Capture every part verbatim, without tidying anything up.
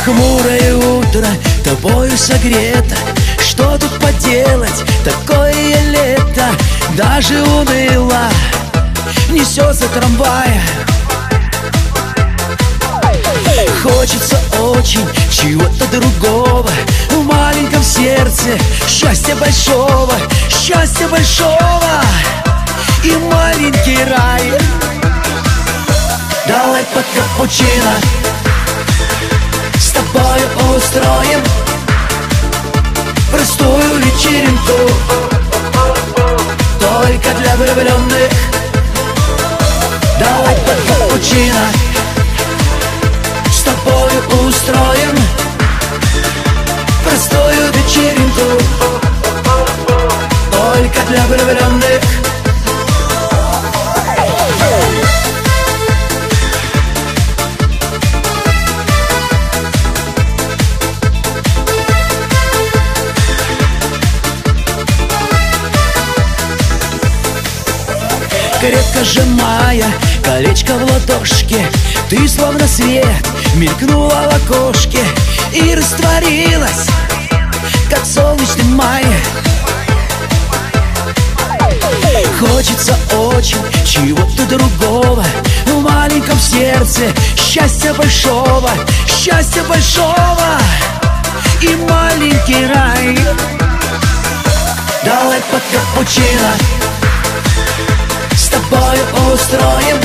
Хмурое утро, тобою согрето. Что тут поделать, такое лето. Даже уныло несется трамвай. Хочется очень чего-то другого. В маленьком сердце счастья большого, счастья большого и маленький рай. Давай под капучино с тобою устроим простую вечеринку, только для влюбленных. Давай под капучино с тобою устроим простую вечеринку, только для влюбленных. Крепко сжимая колечко в ладошке, ты словно свет мелькнула в окошке и растворилась, как солнечный май. Хочется очень чего-то другого. В маленьком сердце счастья большого, счастья большого и маленький рай. Давай под капучино с тобою устроим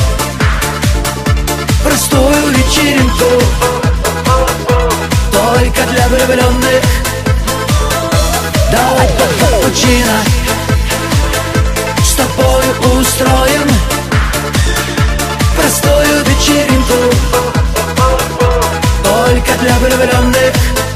простую вечеринку, только для влюбленных. Давай под капучино с тобою устроим простую вечеринку, только для влюбленных.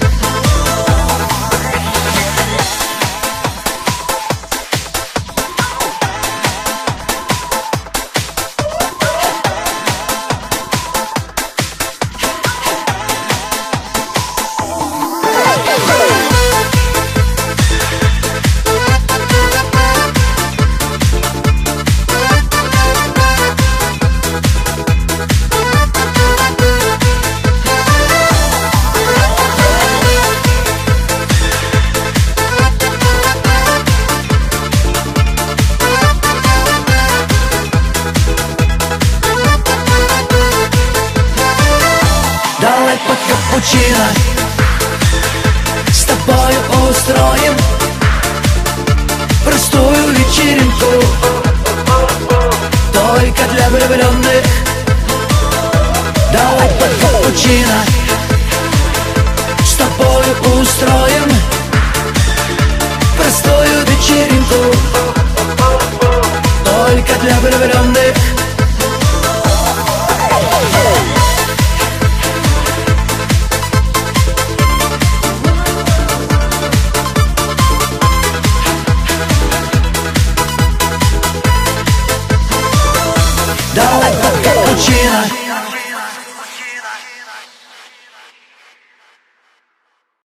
Давай под капучино с тобою устроим простую вечеринку, только для влюбленных. Давай под капучино с тобою устроим простую вечеринку, только для влюбленных.